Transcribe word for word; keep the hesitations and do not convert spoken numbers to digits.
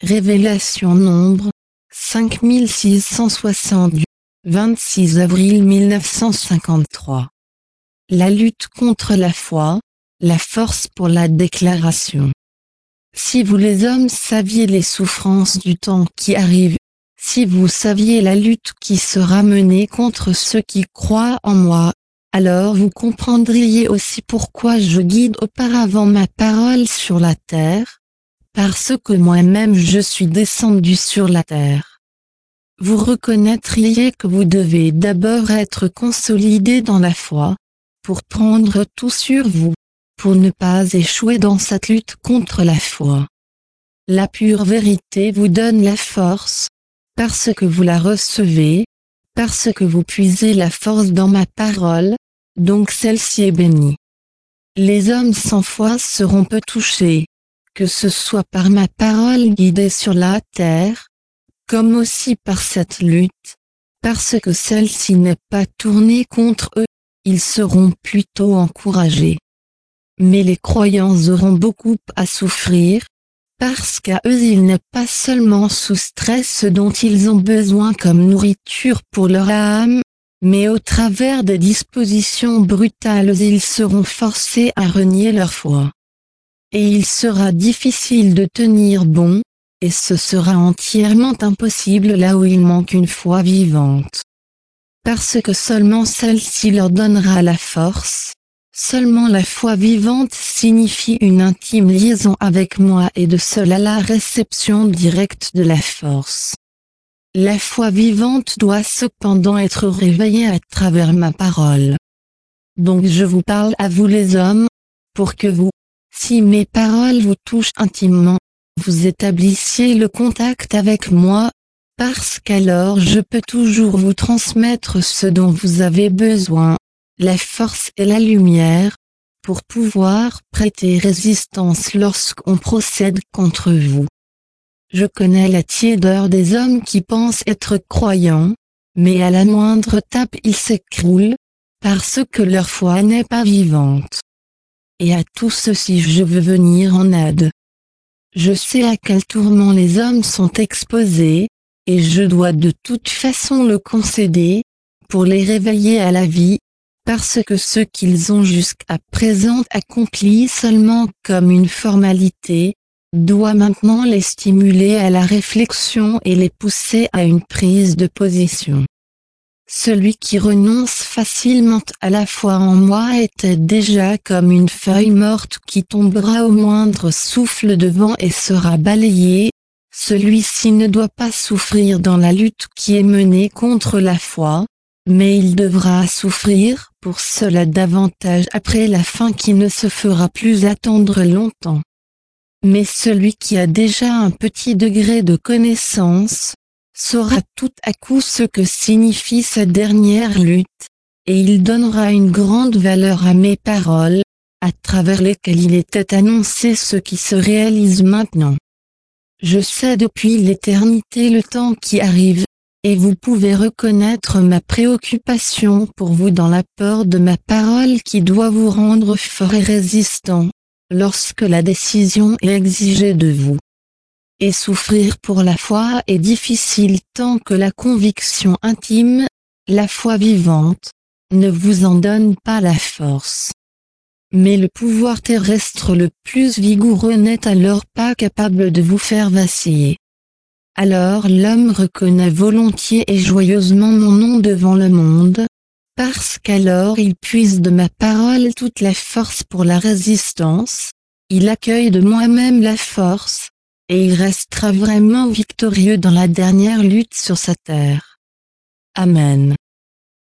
Révélation Nombre, cinq mille six cent soixante, vingt-six avril mille neuf cent cinquante-trois. La lutte contre la foi, la force pour la déclaration. Si vous les hommes saviez les souffrances du temps qui arrive, si vous saviez la lutte qui sera menée contre ceux qui croient en moi, alors vous comprendriez aussi pourquoi je guide auparavant ma parole sur la terre, parce que moi-même je suis descendu sur la terre. Vous reconnaîtriez que vous devez d'abord être consolidé dans la foi, pour prendre tout sur vous, pour ne pas échouer dans cette lutte contre la foi. La pure vérité vous donne la force, parce que vous la recevez, parce que vous puisez la force dans ma parole, donc celle-ci est bénie. Les hommes sans foi seront peu touchés, que ce soit par ma parole guidée sur la terre, comme aussi par cette lutte, parce que celle-ci n'est pas tournée contre eux, ils seront plutôt encouragés. Mais les croyants auront beaucoup à souffrir, parce qu'à eux il n'est pas seulement sous stress ce dont ils ont besoin comme nourriture pour leur âme, mais au travers des dispositions brutales ils seront forcés à renier leur foi. Et il sera difficile de tenir bon, et ce sera entièrement impossible là où il manque une foi vivante. Parce que seulement celle-ci leur donnera la force, seulement la foi vivante signifie une intime liaison avec moi et de cela la réception directe de la force. La foi vivante doit cependant être réveillée à travers ma parole. Donc je vous parle à vous les hommes, pour que vous, si mes paroles vous touchent intimement, vous établissiez le contact avec moi, parce qu'alors je peux toujours vous transmettre ce dont vous avez besoin, la force et la lumière, pour pouvoir prêter résistance lorsqu'on procède contre vous. Je connais la tiédeur des hommes qui pensent être croyants, mais à la moindre tape ils s'écroulent, parce que leur foi n'est pas vivante. Et à tout ceci je veux venir en aide. Je sais à quel tourment les hommes sont exposés, et je dois de toute façon le concéder, pour les réveiller à la vie, parce que ce qu'ils ont jusqu'à présent accompli seulement comme une formalité, doit maintenant les stimuler à la réflexion et les pousser à une prise de position. Celui qui renonce facilement à la foi en moi était déjà comme une feuille morte qui tombera au moindre souffle de vent et sera balayée. Celui-ci ne doit pas souffrir dans la lutte qui est menée contre la foi, mais il devra souffrir pour cela davantage après la fin qui ne se fera plus attendre longtemps. Mais celui qui a déjà un petit degré de connaissance, saura tout à coup ce que signifie sa dernière lutte, et il donnera une grande valeur à mes paroles, à travers lesquelles il était annoncé ce qui se réalise maintenant. Je sais depuis l'éternité le temps qui arrive, et vous pouvez reconnaître ma préoccupation pour vous dans l'apport de ma parole qui doit vous rendre fort et résistant, lorsque la décision est exigée de vous. Et souffrir pour la foi est difficile tant que la conviction intime, la foi vivante, ne vous en donne pas la force. Mais le pouvoir terrestre le plus vigoureux n'est alors pas capable de vous faire vaciller. Alors l'homme reconnaît volontiers et joyeusement mon nom devant le monde, parce qu'alors il puise de ma parole toute la force pour la résistance, il accueille de moi-même la force, et il restera vraiment victorieux dans la dernière lutte sur sa terre. Amen.